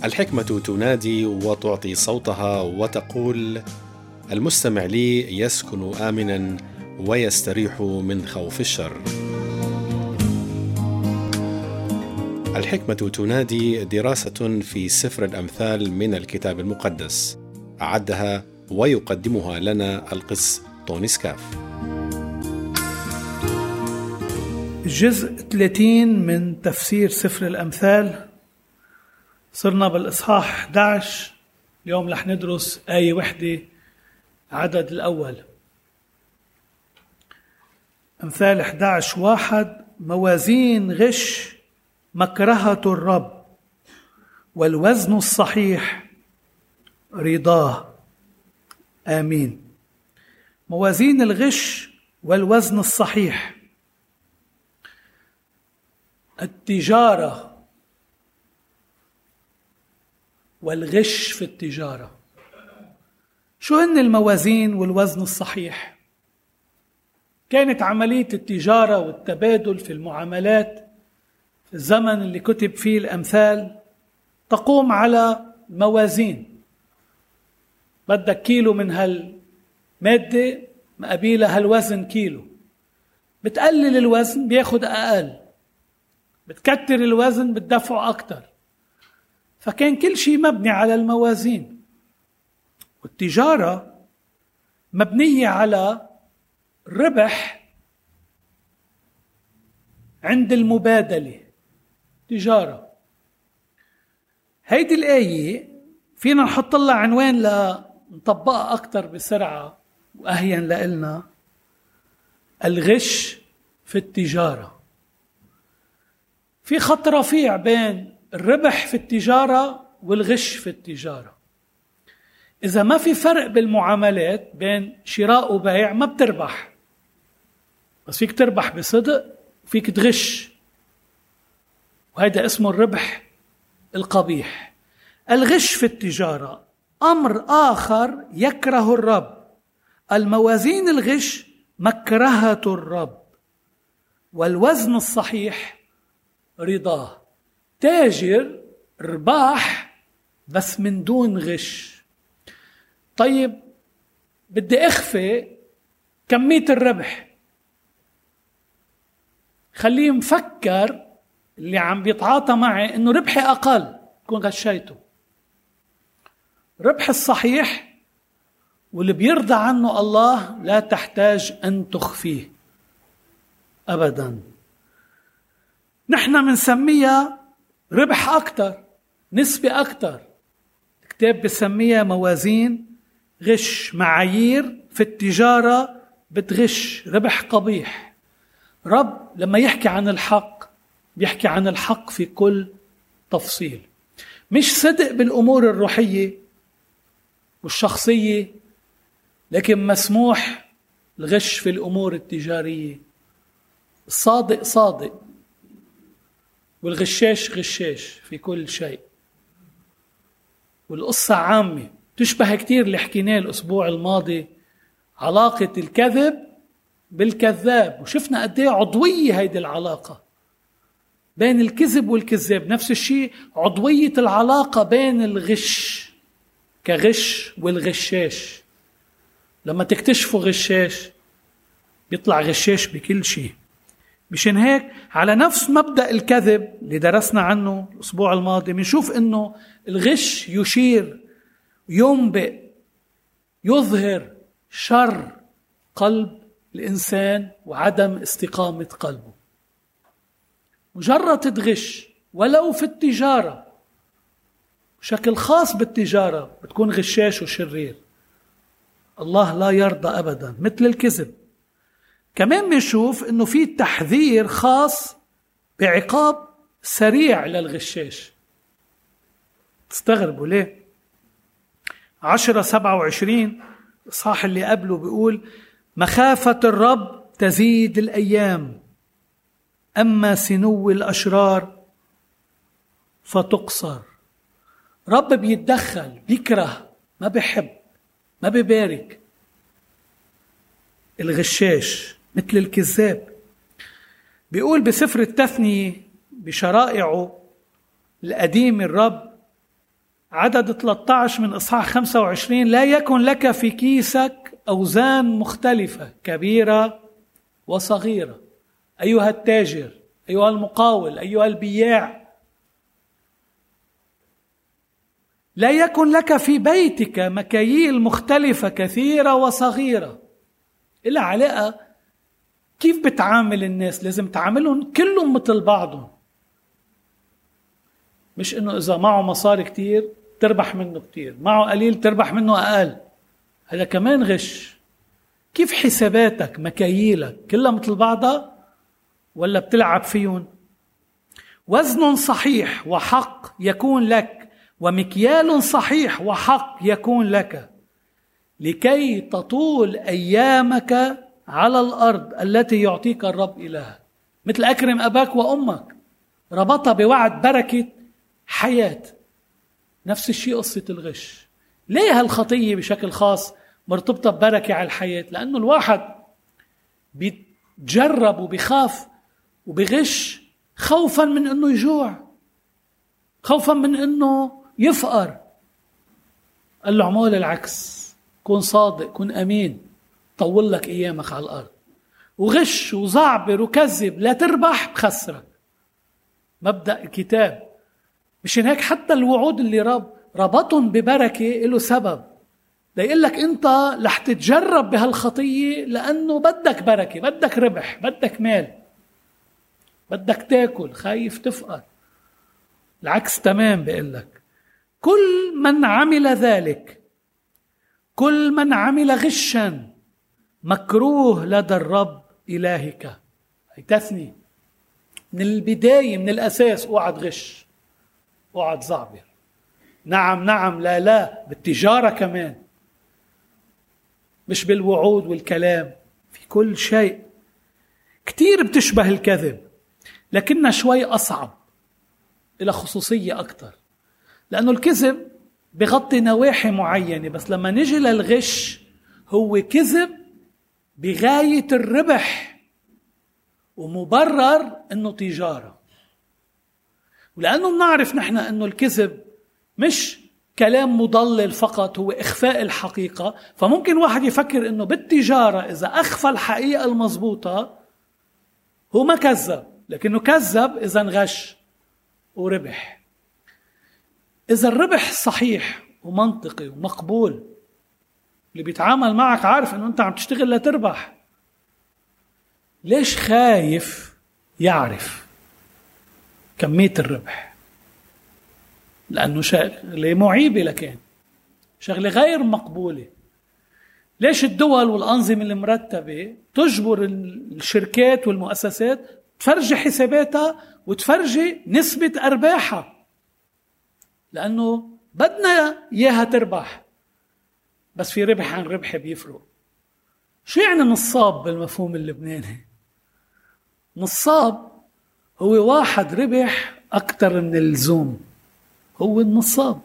الحكمة تنادي وتعطي صوتها وتقول: المستمع لي يسكن آمنا ويستريح من خوف الشر. الحكمة تنادي دراسة في سفر الأمثال من الكتاب المقدس، أعدها ويقدمها لنا القس طوني سكاف. الجزء 30 من تفسير سفر الأمثال، صرنا بالإصحاح 11. اليوم رح ندرس آية واحدة، عدد الأول. أمثال 11:1: موازين غش مكرهة الرب، والوزن الصحيح رضاه. آمين. موازين الغش والوزن الصحيح. التجارة والغش في التجارة. شو هن الموازين والوزن الصحيح؟ كانت عملية التجارة والتبادل في المعاملات في الزمن اللي كتب فيه الأمثال تقوم على موازين. بدك كيلو من هالمادة مقابلها هالوزن كيلو، بتقلل الوزن بياخد أقل، بتكتر الوزن بتدفعه أكتر. فكان كل شيء مبني على الموازين، والتجارة مبنية على الربح عند المبادلة. تجارة. هيدي الآية فينا نحط لها عنوان لنطبقها أكتر بسرعة وأهين لإلنا: الغش في التجارة. في خط رفيع بين الربح في التجارة والغش في التجارة. إذا ما في فرق بالمعاملات بين شراء وبيع ما بتربح، بس فيك تربح بصدق وفيك تغش، وهذا اسمه الربح القبيح. الغش في التجارة أمر آخر يكره الرب. الموازين الغش مكرهة الرب، والوزن الصحيح رضاه. تاجر رباح بس من دون غش. طيب بدي أخفي كمية الربح، خليه مفكر اللي عم بيتعاطى معي إنه ربحي أقل، كون غشيته. ربح الصحيح واللي بيرضى عنه الله لا تحتاج أن تخفيه أبدا. نحن منسميها ربح أكتر، نسبة أكتر. الكتاب بسميها موازين غش، معايير في التجارة بتغش، ربح قبيح. رب لما يحكي عن الحق بيحكي عن الحق في كل تفصيل، مش صدق بالأمور الروحية والشخصية، لكن مسموح الغش في الأمور التجارية. الصادق صادق والغشاش غشاش في كل شيء. والقصة عامة تشبه كتير اللي حكيناه الأسبوع الماضي، علاقة الكذب بالكذاب، وشفنا قد ايه عضوية هيدي العلاقة بين الكذب والكذاب. نفس الشيء عضوية العلاقة بين الغش كغش والغشاش. لما تكتشفوا غشاش بيطلع غشاش بكل شيء. مشان هيك على نفس مبدأ الكذب اللي درسنا عنه الأسبوع الماضي بنشوف إنه الغش يشير، ينبئ، يظهر شر قلب الإنسان وعدم استقامة قلبه. مجرد تغش ولو في التجارة، بشكل خاص بالتجارة، بتكون غشاش وشرير. الله لا يرضى أبدا. مثل الكذب كمان بنشوف إنه في تحذير خاص بعقاب سريع للغشاش. تستغربوا ليه؟ 10:27 الإصحاح اللي قبله بيقول: مخافة الرب تزيد الأيام، أما سنو الأشرار فتقصر. رب بيتدخل، بيكره، ما بيحب، ما بيبارك. الغشاش مثل الكذاب. بيقول بسفر التثنية بشرائعه القديم الرب عدد 13 من إصحاح 25: لا يكن لك في كيسك أوزان مختلفة كبيرة وصغيرة. أيها التاجر، أيها المقاول، أيها البياع، لا يكن لك في بيتك مكاييل مختلفة كثيرة وصغيرة. إلا علاقة كيف بتعامل الناس، لازم تعاملهم كلهم مثل بعضهم، مش إنه إذا معه مصاري كتير تربح منه كتير، معه قليل تربح منه أقل. هذا كمان غش. كيف حساباتك، مكاييلك كلها مثل بعضها ولا بتلعب فيهم؟ وزن صحيح وحق يكون لك، ومكيال صحيح وحق يكون لك، لكي تطول أيامك على الأرض التي يعطيك الرب إلهك. مثل أكرم أباك وأمك، ربطها بوعد بركة حياة. نفس الشيء قصة الغش. ليه هالخطية بشكل خاص مرتبطة ببركة على الحياة؟ لأنه الواحد بيتجرب وبيخاف وبغش خوفا من أنه يجوع، خوفا من أنه يفقر. قال له عمول العكس، كن صادق، كن أمين، طول لك أيامك على الأرض. وغش وزعبر وكذب لا تربح، بخسرك. مبدأ الكتاب. مشان هيك حتى الوعود اللي ربطهم ببركة له سبب، ليقول لك أنت رح تتجرب بهالخطية لأنه بدك بركة، بدك ربح، بدك مال، بدك تاكل، خايف تفقر. العكس تمام. بيقول لك كل من عمل ذلك، كل من عمل غشا مكروه لدى الرب إلهك. هي تثني من البداية، من الأساس. اوعد غش، اوعد زعبر. نعم نعم، لا لا، بالتجارة كمان، مش بالوعود والكلام، في كل شيء. كتير بتشبه الكذب، لكنها شوي أصعب، إلى خصوصية أكتر، لأنه الكذب بغطي نواحي معينة. بس لما نجي للغش، هو كذب بغاية الربح ومبرر أنه تجارة. ولأنه بنعرف نحن أنه الكذب مش كلام مضلل فقط، هو إخفاء الحقيقة. فممكن واحد يفكر أنه بالتجارة إذا أخفى الحقيقة المضبوطة هو ما كذب، لكنه كذب إذا غش وربح. إذا الربح صحيح ومنطقي ومقبول، اللي بيتعامل معك عارف أنه أنت عم تشتغل لتربح، ليش خايف يعرف كمية الربح؟ لأنه شغلة معيبة، لكن شغلة غير مقبولة. ليش الدول والأنظمة المرتبة تجبر الشركات والمؤسسات تفرجي حساباتها وتفرجي نسبة أرباحها؟ لأنه بدنا إياها تربح، بس في ربح عن ربح بيفرق. شو يعني نصاب بالمفهوم اللبناني؟ نصاب هو واحد ربح أكتر من اللزوم، هو النصاب.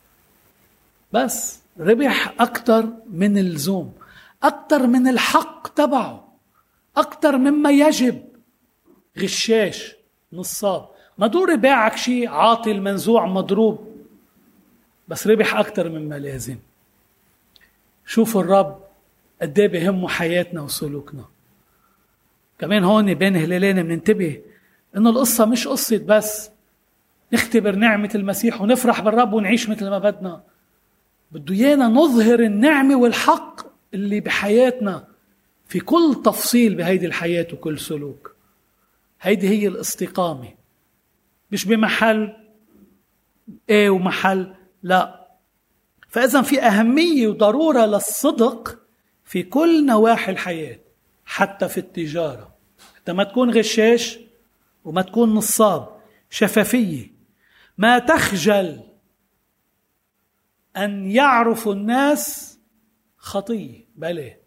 بس ربح أكتر من اللزوم، أكتر من الحق تبعه، أكتر مما يجب. غشاش، نصاب. ما دوري باعك شيء عاطل منزوع مضروب، بس ربح أكتر مما لازم. شوفوا الرب قديه بهمه حياتنا وسلوكنا. كمان هون بين هلالين بننتبه إنه القصة مش قصة بس نختبر نعمة المسيح ونفرح بالرب ونعيش مثل ما بدنا. بده إيانا نظهر النعمة والحق اللي بحياتنا في كل تفصيل بهيدي الحياة وكل سلوك. هيدي هي الاستقامة، مش بمحل ايه ومحل لا. فإذا في أهمية وضرورة للصدق في كل نواحي الحياة، حتى في التجارة، حتى ما تكون غشاش وما تكون نصاب. شفافية، ما تخجل أن يعرفوا الناس خطية بلى.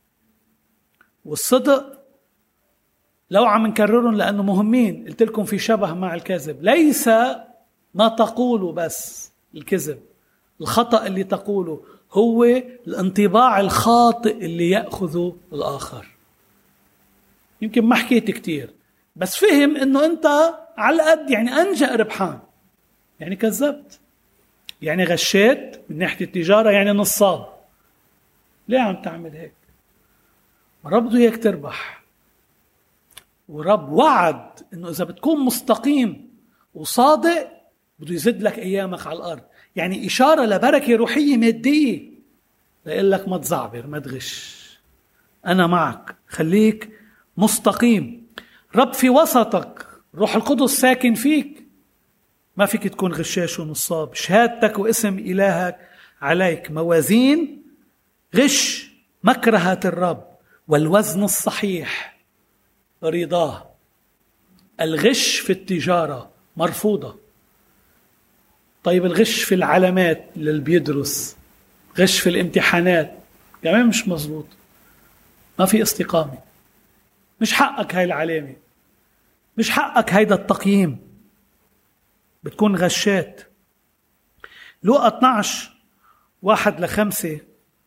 والصدق لو عم نكررهم لأنه مهمين، قلت لكم في شبه مع الكذب. ليس ما تقوله بس الكذب، الخطأ اللي تقوله هو الانطباع الخاطئ اللي يأخذه الآخر. يمكن ما حكيت كتير، بس فهم انه انت على قد يعني انجأ ربحان، يعني كذبت. يعني غشيت من ناحية التجارة، يعني نصاب. ليه عم تعمل هيك؟ رب بده اياك تربح، ورب وعد انه اذا بتكون مستقيم وصادق بده يزد لك ايامك على الارض. يعني اشاره لبركه روحيه ماديه، ليقول لك ما تزعبر، ما تغش، انا معك، خليك مستقيم. رب في وسطك، روح القدس ساكن فيك، ما فيك تكون غشاش ونصاب. شهادتك واسم الهك عليك. موازين غش مكرهة الرب، والوزن الصحيح رضاه. الغش في التجارة مرفوضة. طيب الغش في العلامات اللي بيدرس، غش في الامتحانات كمان مش مظبوط، ما في استقامة. مش حقك هاي العلامة، مش حقك هيدا التقييم، بتكون غشات. لوقا 12:1-5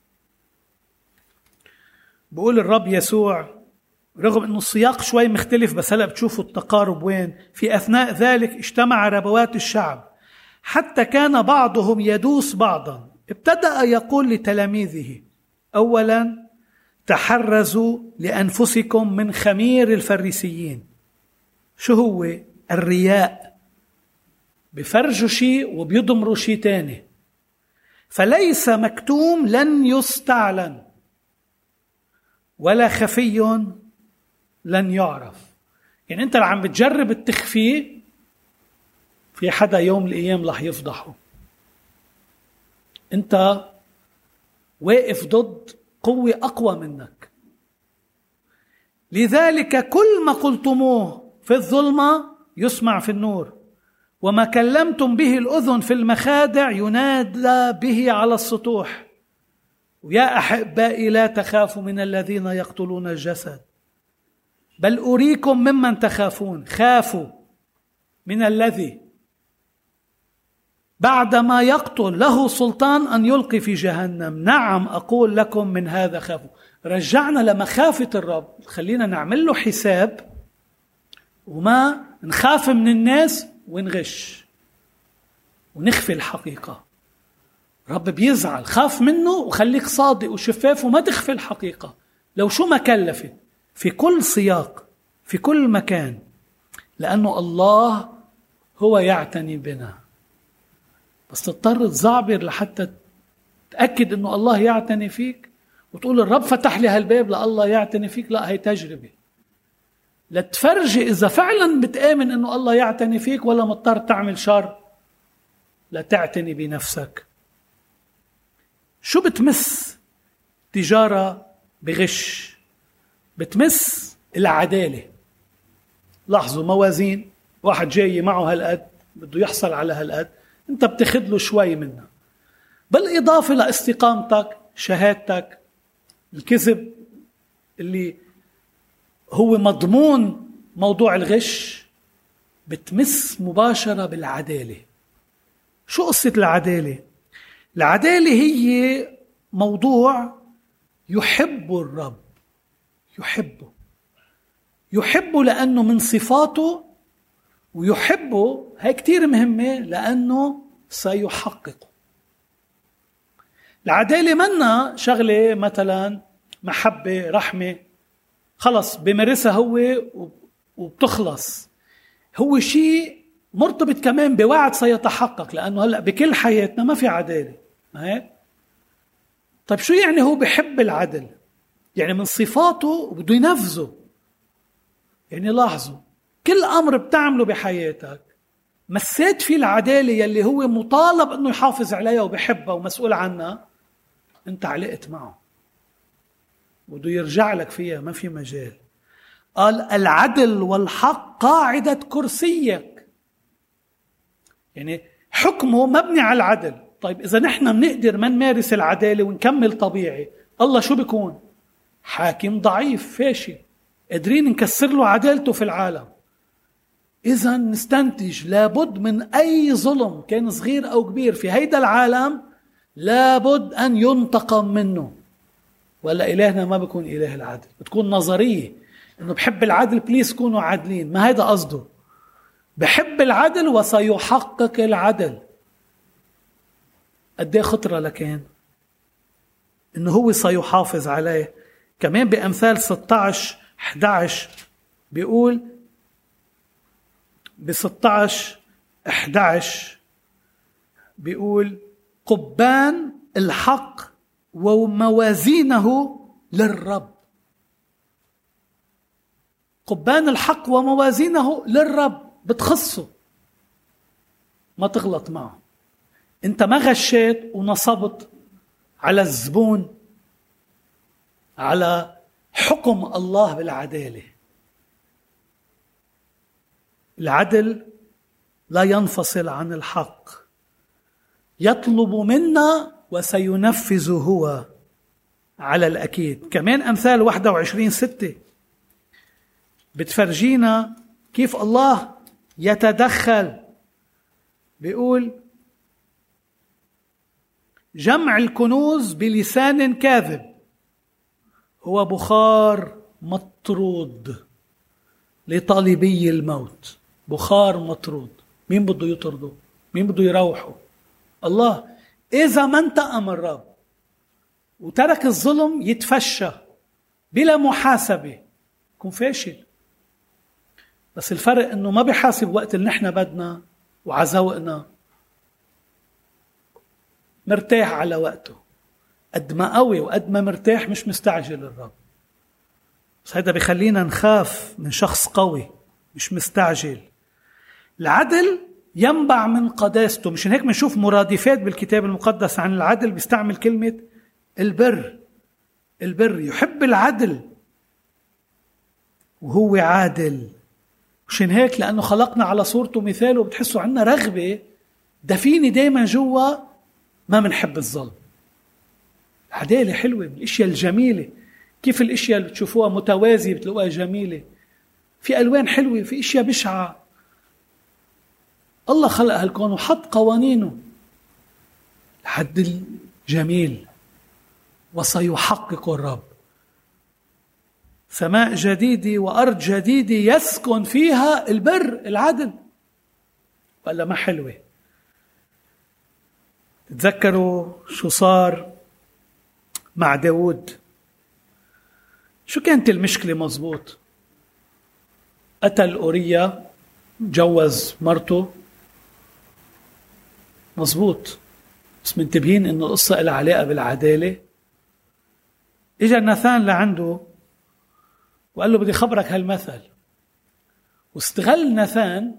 بقول الرب يسوع، رغم انه السياق شوي مختلف بس هلا بتشوفوا التقارب وين. في اثناء ذلك اجتمع ربوات الشعب حتى كان بعضهم يدوس بعضا. ابتدأ يقول لتلاميذه: اولا تحرزوا لانفسكم من خمير الفريسيين. شو هو؟ الرياء. بفرجوا شيء وبيضمروا شيء تاني. فليس مكتوم لن يستعلن، ولا خفي لن يعرف. يعني انت اللي عم بتجرب التخفي، في حدا يوم الأيام رح يفضحه. انت واقف ضد قوة أقوى منك. لذلك كل ما قلتموه في الظلمة يسمع في النور، وما كلمتم به الأذن في المخادع ينادى به على السطوح. ويا أحبائي لا تخافوا من الذين يقتلون الجسد، بل أريكم ممن تخافون. خافوا من الذي بعدما يقتل له سلطان أن يلقي في جهنم. نعم أقول لكم من هذا خافوا. رجعنا لمخافة الرب، خلينا نعمل له حساب وما نخاف من الناس ونغش ونخفي الحقيقة. رب بيزعل، خاف منه وخليك صادق وشفاف وما تخفي الحقيقة لو شو ما كلفت، في كل سياق، في كل مكان، لأنه الله هو يعتني بنا. بس تضطر تزعبر لحتى تأكد أنه الله يعتني فيك، وتقول الرب فتح لي هالباب لله يعتني فيك. لا، هي تجربة لتفرجي إذا فعلا بتآمن أنه الله يعتني فيك، ولا مضطر تعمل شر لا تعتني بنفسك. شو بتمس تجارة بغش؟ بتمس العدالة. لاحظوا، موازين، واحد جاي معه هالقد بده يحصل على هالقد، انت بتاخد له شوي منها، بالإضافة لاستقامتك، شهادتك. الكذب اللي هو مضمون موضوع الغش بتمس مباشرة بالعدالة. شو قصة العدالة؟ العدالة هي موضوع يحب الرب، يحبه لأنه من صفاته، ويحبه هي كتير مهمة لأنه سيحققه. العدالة منا شغلة مثلا محبة رحمة خلص بمارسها هو وبتخلص. هو شيء مرتبط كمان بوعد سيتحقق، لأنه هلأ بكل حياتنا ما في عدالة، ما هيك؟ طيب شو يعني هو بيحب العدل؟ يعني من صفاته وبده ينفذه. يعني لاحظوا، كل أمر بتعمله بحياتك مسيت فيه العدالة يلي هو مطالب أنه يحافظ عليها وبيحبها ومسؤول عنها، أنت علقت معه وبده يرجع لك فيها، ما في مجال. قال العدل والحق قاعدة كرسيك، يعني حكمه مبني على العدل. طيب إذا نحن بنقدر ما نمارس العدالة ونكمل طبيعي، الله شو بيكون؟ حاكم ضعيف فاشل، قادرين نكسر له عدالته في العالم. إذا نستنتج لابد من أي ظلم كان صغير أو كبير في هيدا العالم لابد أن ينتقم منه. ولا إلهنا ما بيكون إله العدل، بتكون نظرية إنه بحب العدل، بليس كونوا عادلين، ما هيدا قصده. بحب العدل وسيحقق العدل. قد ايه خطرة لكان انه هو سيحافظ عليه. كمان بأمثال 16:11 بيقول ب16:11 بيقول قبان الحق وموازينه للرب. قبان الحق وموازينه للرب، بتخصه، ما تغلط معه. انت ما غشيت ونصبت على الزبون، على حكم الله بالعدالة. العدل لا ينفصل عن الحق، يطلب منا وسينفذ هو على الأكيد. كمان أمثال 21:6 بتفرجينا كيف الله يتدخل. بيقول جمع الكنوز بلسان كاذب هو بخار مطرود لطالبي الموت. بخار مطرود، مين بده يطرده؟ مين بده يروحه؟ الله. إذا ما انتقم الرب وترك الظلم يتفشى بلا محاسبة يكون فاشل. بس الفرق انه ما بيحاسب وقت اللي نحن بدنا وعزوقنا، مرتاح على وقته. قد ما قوي وقد ما مرتاح مش مستعجل الرب. بس هذا بيخلينا نخاف من شخص قوي مش مستعجل. العدل ينبع من قداسته. مشان هيك بنشوف مرادفات بالكتاب المقدس عن العدل، بيستعمل كلمة البر. البر يحب العدل وهو عادل. مشان هيك لأنه خلقنا على صورته ومثاله بتحسوا عنا رغبة دفينة دايما جوا، ما منحب الظلم. العدالة حلوة، من الاشياء الجميلة. كيف الاشياء اللي بتشوفوها متوازية بتلاقوها جميلة، في ألوان حلوة، في اشياء بشعة. الله خلق هالكون وحط قوانينه. العدل جميل وسيحقق الرب. سماء جديدة وأرض جديدة يسكن فيها البر، العدل. ولا ما حلوة؟ تتذكروا شو صار مع داود؟ شو كانت المشكلة؟ مزبوط، قتل أوريا، جوز مرته، مزبوط. بس منتبهين إنه القصة لها علاقة بالعدالة. إجا ناثان لعنده وقال له بدي خبرك هالمثل. واستغل ناثان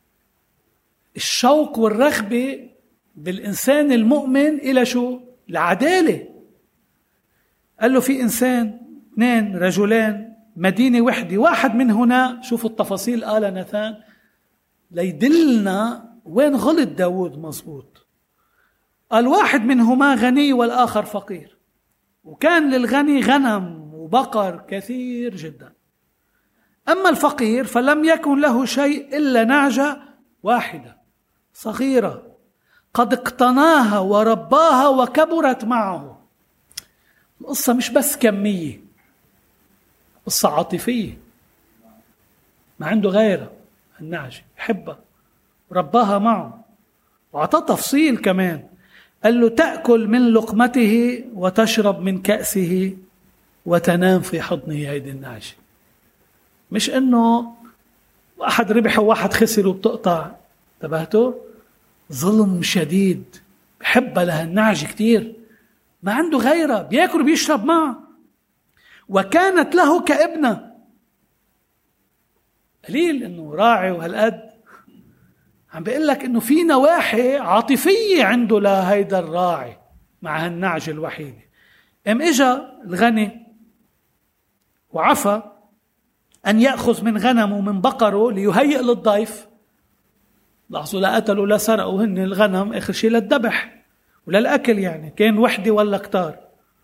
الشوق والرغبة بالإنسان المؤمن إلى شو؟ العدالة. قال له في إنسان، 2 رجلان، مدينة وحدة، واحد من هنا. شوفوا التفاصيل قال ناثان ليدلنا وين غلط داود. مظبوط. قال واحد منهما غني والآخر فقير، وكان للغني غنم وبقر كثير جدا. أما الفقير فلم يكن له شيء إلا نعجة واحدة صغيرة قد اقتناها ورباها وكبرت معه. القصة مش بس كمية، قصة عاطفية. ما عنده غيرها النعجة، يحبها ورباها معه. وعطاه تفصيل كمان، قال له تأكل من لقمته وتشرب من كأسه وتنام في حضنه. هيدي النعجة. مش انه واحد ربح وواحد خسر وبتقطع. انتبهتوا؟ ظلم شديد. بحبها لها النعجة كتير، ما عنده غيرها، بياكل وبيشرب معه. وكانت له كابنة. قليل انه راعي وهالقد، عم بيقول لك انه في نواحي عاطفية عنده لهيدا الراعي مع هالنعجة الوحيدة. اجا الغني وعفى أن يأخذ من غنمه ومن بقره ليهيئ للضيف. لاحظوا، لا قتلوا لا سرقوا، هن الغنم آخر شيء للذبح ولا الأكل، يعني كان وحدة ولا كتار.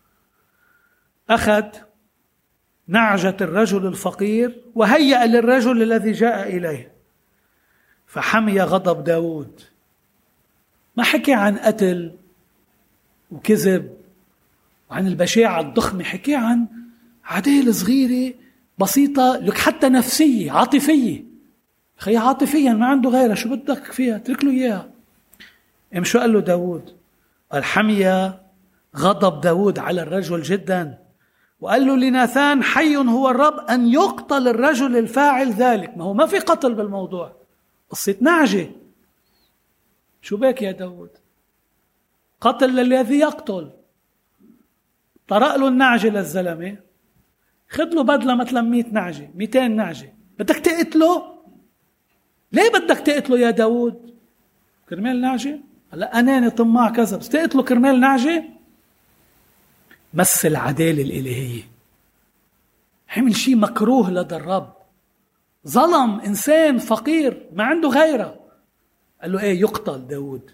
أخذ نعجة الرجل الفقير وهيأ للرجل الذي جاء إليه، فحمي غضب داود. ما حكي عن قتل وكذب وعن البشاعة الضخمة، حكي عن عدالة صغيرة بسيطة، لك حتى نفسية عاطفية. خي عاطفيا ما عنده غيرها، شو بدك فيها؟ ترك له إياها. شو قال له داود؟ الحمية غضب داود على الرجل جدا، وقال له لناثان حي هو الرب أن يقتل الرجل الفاعل ذلك. ما هو ما في قتل بالموضوع، قصة نعجة. شو بك يا داود؟ قتل الذي يقتل. طرق له النعجة للزلمة، خذ له بدله مثلا 100 نعجة 200 نعجة، بدك تقتله؟ ليه بدك تقتله يا داود؟ كرمال نعجة؟ هلا أناني طماع كذا، بس تقتله كرمال نعجة؟ مس العدالة الإلهية، عمل شيء مكروه لدى الرب، ظلم إنسان فقير ما عنده غيره. قال له إيه؟ يقتل داود.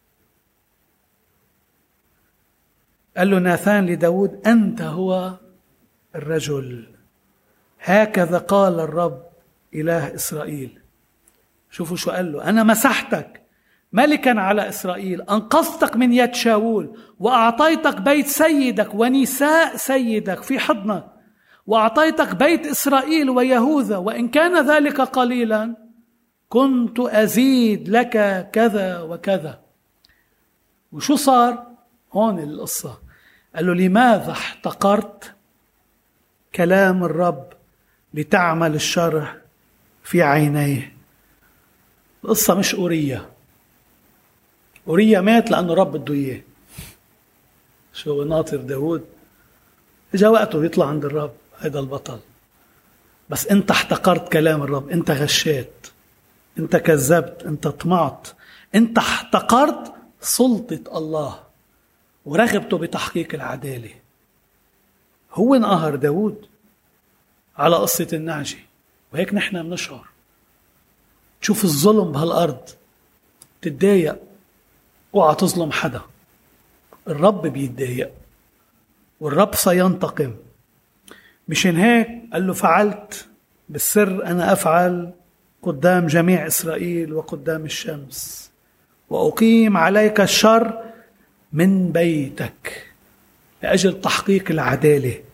قال له ناثان لداود أنت هو الرجل، هكذا قال الرب إله إسرائيل. شوفوا شو قال له: أنا مسحتك ملكا على إسرائيل، أنقذتك من يد شاول، وأعطيتك بيت سيدك ونساء سيدك في حضنك، وأعطيتك بيت إسرائيل ويهوذا، وإن كان ذلك قليلا كنت أزيد لك كذا وكذا. وشو صار هون القصة؟ قال له: لماذا احتقرت كلام الرب لتعمل الشر في عينيه؟ القصة مش أورية. أورية مات لأنه رب بده إياه. شو ناطر داود؟ إجا وقته يطلع عند الرب، هذا البطل. بس أنت احتقرت كلام الرب، أنت غشيت، أنت كذبت، أنت طمعت، أنت احتقرت سلطة الله ورغبته بتحقيق العدالة. هو انقهر داود على قصة النعجة. وهيك نحن بنشعر، تشوف الظلم بهالأرض تتضايق، اوعى تظلم حدا. الرب بيتضايق والرب سينتقم. مشان هيك قال له: فعلت بالسر، أنا أفعل قدام جميع إسرائيل وقدام الشمس، وأقيم عليك الشر من بيتك لأجل تحقيق العدالة.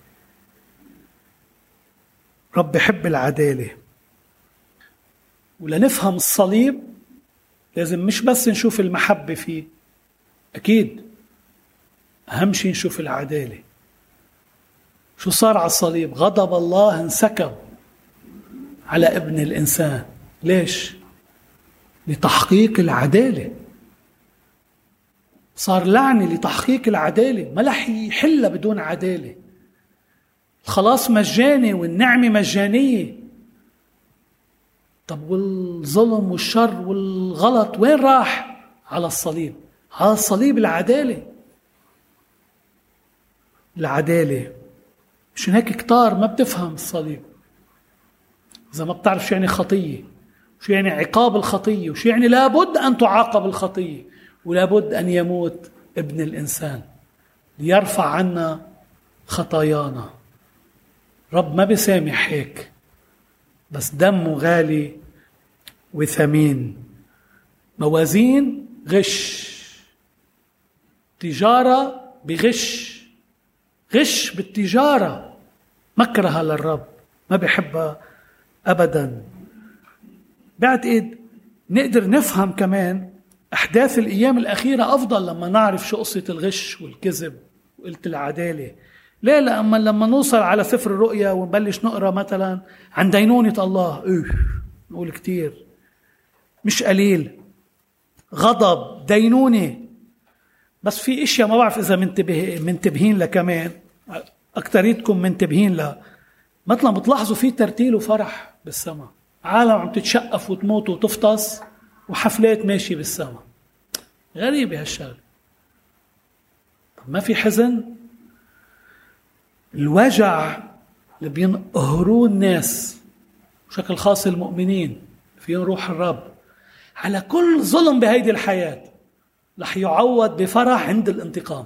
رب يحب العدالة. ولنفهم الصليب لازم مش بس نشوف المحبة فيه، أكيد أهم شيء نشوف العدالة. شو صار على الصليب؟ غضب الله انسكب على ابن الإنسان. ليش؟ لتحقيق العدالة. صار لعنة لتحقيق العدالة، ما رح يحل بدون عدالة. الخلاص مجاني والنعمة مجانية. طب والظلم والشر والغلط وين راح؟ على الصليب. على الصليب العدالة. العدالة. مشان هيك كتار ما بتفهم الصليب، إذا ما بتعرف شو يعني خطية، شو يعني عقاب الخطية، وشو يعني لابد أن تعاقب الخطية، ولابد أن يموت ابن الإنسان ليرفع عنا خطايانا. رب ما بيسامح هيك، بس دمه غالي وثمين. موازين غش، تجارة بغش، غش بالتجارة مكرها للرب، ما بيحبها أبدا. بعتقد نقدر نفهم كمان أحداث الأيام الأخيرة أفضل لما نعرف شو قصة الغش والكذب وقلة العدالة. ليه؟ لما نوصل على سفر الرؤيا ونبلش نقرأ مثلا عن دينونة الله، نقول كتير مش قليل، غضب، دينونة. بس في اشياء ما بعرف إذا منتبهين لها كمان، أكتريتكم منتبهين لها. مثلا بتلاحظوا في ترتيل وفرح بالسماء، عالم عم تتشقف وتموت وتفطس، وحفلات ماشي بالسماء. غريبة هالشغل. ما في حزن؟ الوجع اللي بينقهروا الناس بشكل خاص المؤمنين فيهم روح الرب على كل ظلم بهيدي الحياة رح يعوض بفرح عند الانتقام.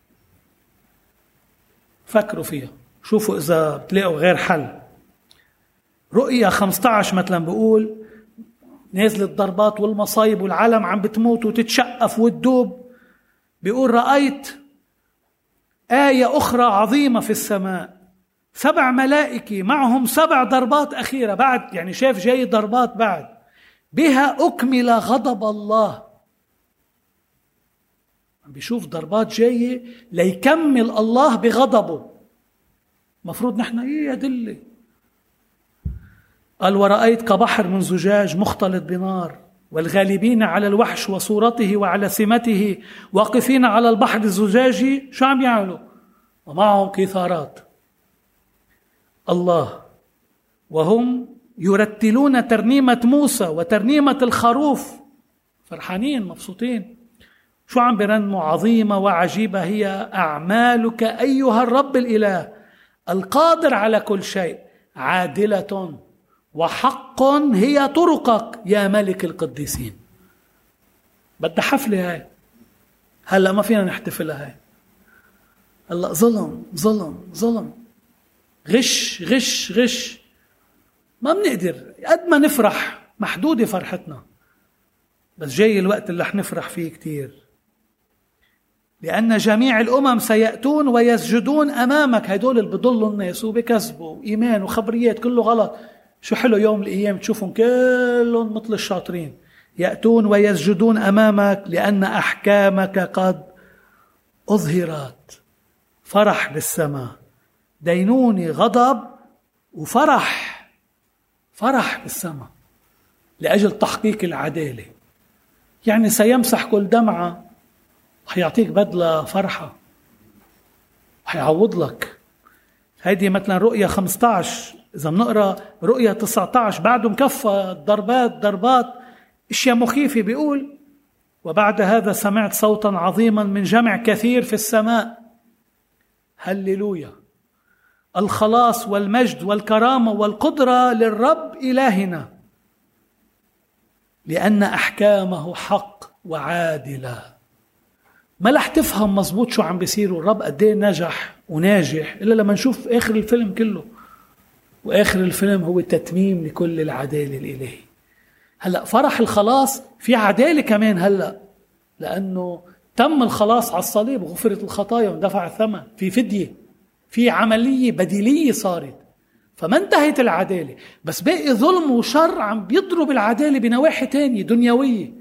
فكروا فيها، شوفوا إذا بتلاقوا غير حل. رؤيا 15 مثلا بيقول نازل الضربات والمصايب والعالم عم بتموت وتتشقف وتدوب. بيقول رأيت آية أخرى عظيمة في السماء، 7 ملائكة معهم 7 ضربات أخيرة بعد، يعني شاف جاي ضربات بعد، بها أكمل غضب الله بيشوف ضربات جاية ليكمل الله بغضبه. مفروض نحن يا دلي. قال ورأيت كبحر من زجاج مختلط بنار، والغالبين على الوحش وصورته وعلى سمته واقفين على البحر الزجاجي. شو عم يعملوا؟ ومعهم قيثارات الله، وهم يرتلون ترنيمة موسى وترنيمة الخروف، فرحانين مبسوطين. شو عم بيرنموا؟ عظيمة وعجيبة هي أعمالك أيها الرب الإله القادر على كل شيء، عادلة وحق هي طرقك يا ملك القديسين. بدها حفلة هاي، هلأ ما فينا نحتفلها هاي. هلأ ظلم ظلم ظلم، غش غش غش، ما بنقدر. قد ما نفرح محدودة فرحتنا، بس جاي الوقت اللي رح نفرح فيه كتير. لأن جميع الأمم سيأتون ويسجدون أمامك. هدول اللي بضلوا الناس وبكذبوا إيمان وخبريات كله غلط. شو حلو يوم الأيام تشوفهم كلهم مثل الشاطرين. يأتون ويسجدون أمامك لأن أحكامك قد أظهرت. فرح بالسماء، دينوني غضب وفرح، فرح بالسماء لأجل تحقيق العدالة. يعني سيمسح كل دمعة، وحيعطيك بدلة فرحة، وحيعوض لك. هيدي مثلا رؤية 15. إذا بنقرأ رؤية 19 بعده مكفى ضربات اشياء مخيفة. بيقول وبعد هذا سمعت صوتا عظيما من جمع كثير في السماء، هللويا، الخلاص والمجد والكرامة والقدرة للرب إلهنا، لأن أحكامه حق وعادلة. ما رح تفهم مزبوط شو عم بيصير والرب قديه نجح وناجح إلا لما نشوف آخر الفيلم كله. وآخر الفيلم هو تتميم لكل العدالة الإلهي. هلأ فرح الخلاص في عدالة كمان هلأ، لأنه تم الخلاص على الصليب وغفرت الخطايا ودفع الثمن، في فدية، في عملية بديلية صارت. فما انتهت العدالة، بس باقي ظلم وشر عم بيضرب العدالة بنواحي تانية دنيوية.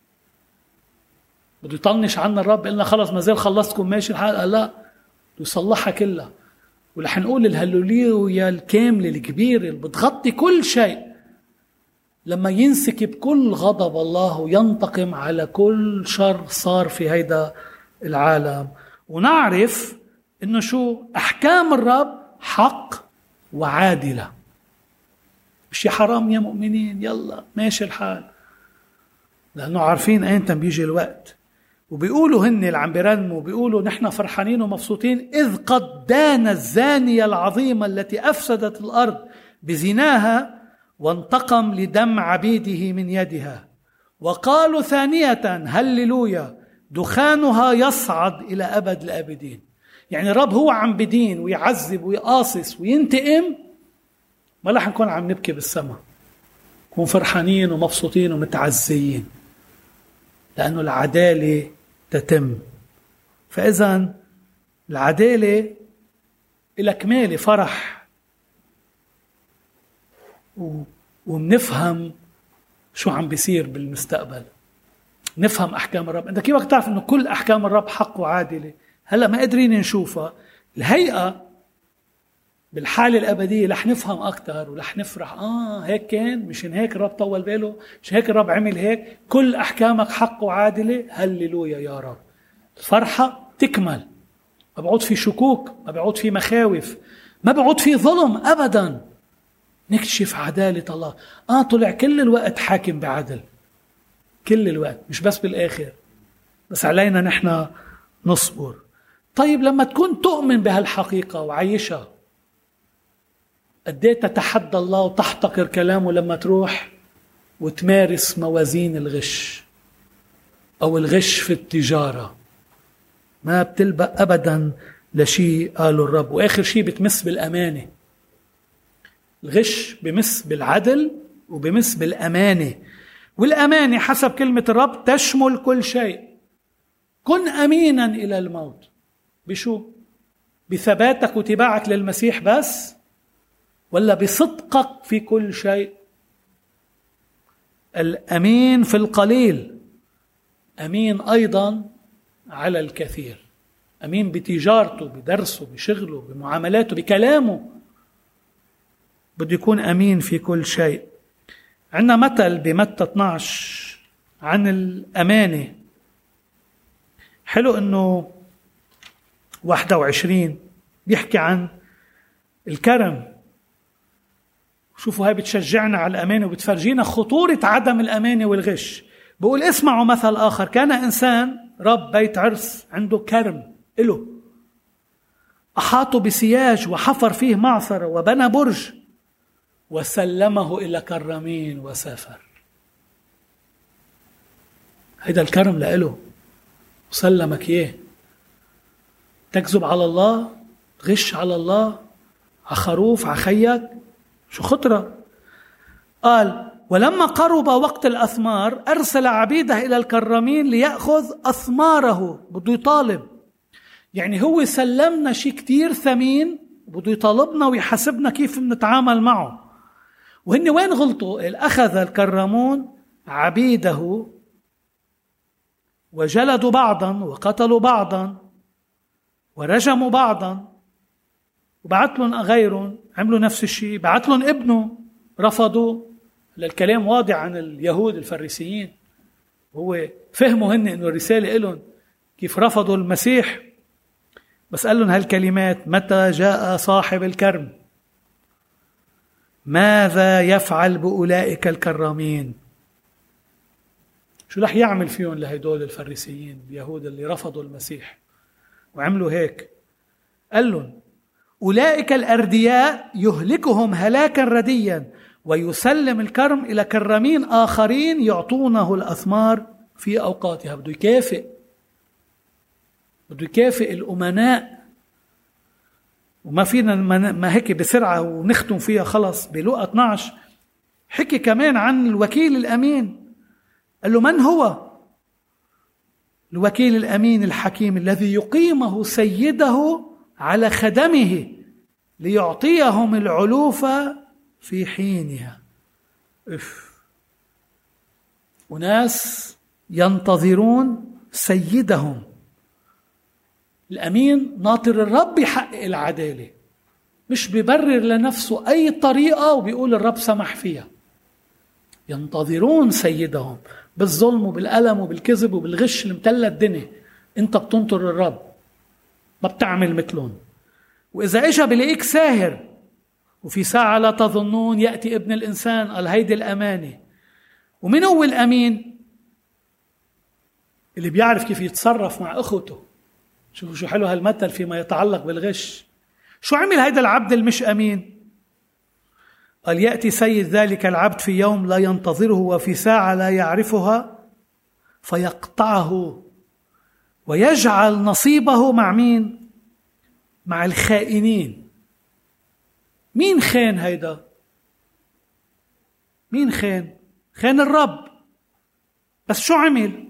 بده يطنش عنا الرب، قلنا خلص ما زال خلصتكم ماشي الحال. قال لا، بده يصلحها كلها. ورح نقول الهللويا الكاملة الكبيرة اللي بتغطي كل شيء لما ينسكب كل غضب الله وينتقم على كل شر صار في هيدا العالم. ونعرف انه شو احكام الرب حق وعادلة. مش يا حرام يا مؤمنين يلا ماشي الحال، لانه عارفين ايمتى بيجي الوقت. وبيقولوا هن اللي عم بيرنموا، بيقولوا نحن فرحانين ومبسوطين إذ قد دان الزانية العظيمة التي أفسدت الأرض بزناها وانتقم لدم عبيده من يدها. وقالوا ثانية هللويا، دخانها يصعد إلى أبد الآبدين. يعني الرب هو عم بدين ويعذب ويقاصص وينتقم، ما رح نكون عم نبكي بالسماء، نكون فرحانين ومبسوطين ومتعزيين، لأنه العدالة تتم. فإذا العدالة إلى كمالة فرح، ومنفهم شو عم بيصير بالمستقبل، نفهم أحكام الرب. أنت كيف تعرف أنه كل أحكام الرب حق وعادلة؟ هلأ ما قادرين نشوفها. الهيئة بالحالة الأبدية رح نفهم أكتر ورح نفرح. هيك كان، مشان هيك الرب طول باله، مش هيك الرب عمل هيك. كل أحكامك حق وعادلة، هللويا يا رب. الفرحة تكمل، ما بعود في شكوك، ما بعود في مخاوف، ما بعود في ظلم أبدا. نكشف عدالة الله. طلع كل الوقت حاكم بعدل، كل الوقت، مش بس بالآخر، بس علينا نحن نصبر. طيب لما تكون تؤمن بهالحقيقة وعيشها، قديه تتحدى الله وتحتقر كلامه لما تروح وتمارس موازين الغش أو الغش في التجارة؟ ما بتلبق أبدا لشيء قاله الرب. وآخر شيء بتمس بالأمانة. الغش بمس بالعدل وبمس بالأمانة. والأمانة حسب كلمة الرب تشمل كل شيء. كن أمينا إلى الموت. بشو؟ بثباتك وتباعك للمسيح بس، ولا بصدقك في كل شيء؟ الأمين في القليل أمين أيضا على الكثير، أمين بتجارته، بدرسه، بشغله، بمعاملاته، بكلامه، بده يكون أمين في كل شيء. عندنا مثل بمتى 12 عن الأمانة، حلو إنه 21 بيحكي عن الكرم. شوفوا هاي بتشجعنا على الأمانة وبتفرجينا خطورة عدم الأمانة والغش. بقول اسمعوا مثل آخر، كان إنسان رب بيت عرس عنده كرم إله، أحاطه بسياج وحفر فيه معصرة وبنى برج وسلمه إلى كرامين وسافر. هيدا الكرم لإله وسلمك إياه. تكذب على الله، تغش على الله، عخروف عخيك، شو خطرة. قال ولما قرب وقت الأثمار أرسل عبيده إلى الكرامين ليأخذ أثماره. بده يطالب، يعني هو سلمنا شيء كتير ثمين، بده يطالبنا ويحاسبنا كيف بنتعامل معه. وهن وين غلطوا؟ أخذ الكرامون عبيده وجلدوا بعضا وقتلوا بعضا ورجموا بعضا، وبعت لهم غيرهم عملوا نفس الشيء، بعت لهم ابنه رفضوا. الكلام واضح عن اليهود الفريسيين، هو فهموا هن انه الرسالة لهم كيف رفضوا المسيح. بس قال لهم هالكلمات: متى جاء صاحب الكرم ماذا يفعل بأولئك الكرامين؟ شو رح يعمل فيهم لهدول الفريسيين اليهود اللي رفضوا المسيح وعملوا هيك؟ قال لهم: أولئك الأردياء يهلكهم هلاكا رديا ويسلم الكرم إلى كرامين آخرين يعطونه الأثمار في أوقاتها. بده يكافئ الأمناء. وما فينا ما هيك بسرعة ونختم فيها خلص. بلوقا 12 حكي كمان عن الوكيل الأمين. قال له: من هو الوكيل الأمين الحكيم الذي يقيمه سيده على خدمه ليعطيهم العلوفة في حينها؟ وناس ينتظرون سيدهم. الأمين ناطر الرب يحقق العدالة، مش بيبرر لنفسه أي طريقة وبيقول الرب سمح فيها. ينتظرون سيدهم بالظلم وبالألم وبالكذب وبالغش اللي متلى الدنيا. انت بتنطر الرب، ما بتعمل مثلهم. وإذا إجا بلاقيك ساهر وفي ساعة لا تظنون يأتي ابن الإنسان، قال هيدي الأمانة. ومن هو الأمين؟ اللي بيعرف كيف يتصرف مع أخوته. شوفوا شو حلو هالمثل فيما يتعلق بالغش. شو عمل هيدا العبد المش أمين؟ قال: يأتي سيد ذلك العبد في يوم لا ينتظره وفي ساعة لا يعرفها فيقطعه ويجعل نصيبه مع مين؟ مع الخائنين. مين خان هيدا؟ مين خان؟ خان الرب. بس شو عمل؟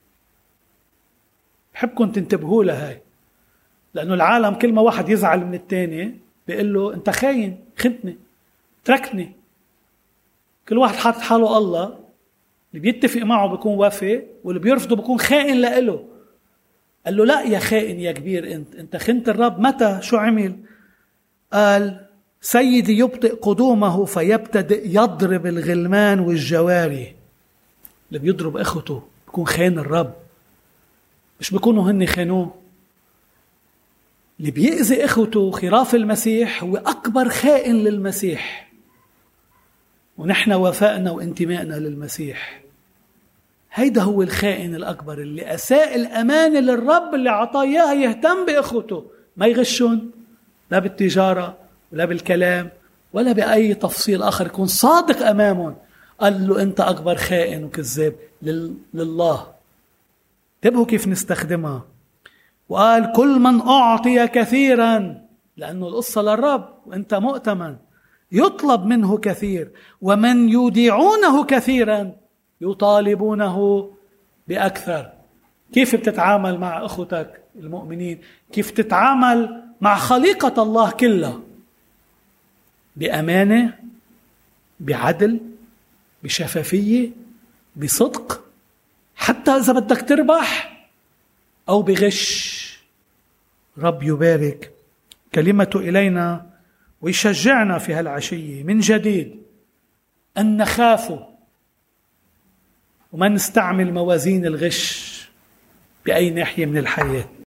بحبكم تنتبهوا لهاي، لأنه العالم كل ما واحد يزعل من التاني بيقول له: أنت خاين، خنتني، تركني. كل واحد حاطط حاله الله، اللي بيتفق معه بيكون وافي واللي بيرفضه بيكون خائن لإله. قال له: لا يا خائن يا كبير، أنت خنت الرب. متى؟ شو عمل؟ قال: سيدي يبطئ قدومه فيبتدئ يضرب الغلمان والجواري. اللي بيضرب أخوته بيكون خان الرب، مش بيكونوا هن خانوه. اللي بيأذي أخوته خراف المسيح هو أكبر خائن للمسيح، ونحن وفائنا وانتمائنا للمسيح. هيدا هو الخائن الأكبر اللي أساء الأمانة للرب اللي عطاياها يهتم بأخوته، ما يغشون لا بالتجارة ولا بالكلام ولا بأي تفصيل آخر، يكون صادق أمامهم. قال له: أنت أكبر خائن وكذاب لله. انتبهوا كيف نستخدمها. وقال: كل من أعطي كثيرا، لأنه القصة للرب وأنت مؤتمن، يطلب منه كثير، ومن يودعونه كثيرا يطالبونه بأكثر. كيف بتتعامل مع أخوتك المؤمنين؟ كيف تتعامل مع خليقة الله كلها؟ بأمانة، بعدل، بشفافية، بصدق. حتى إذا بدك تربح أو بغش. رب يبارك كلمته إلينا ويشجعنا في هالعشية من جديد أن نخاف وما نستعمل موازين الغش بأي ناحية من الحياة.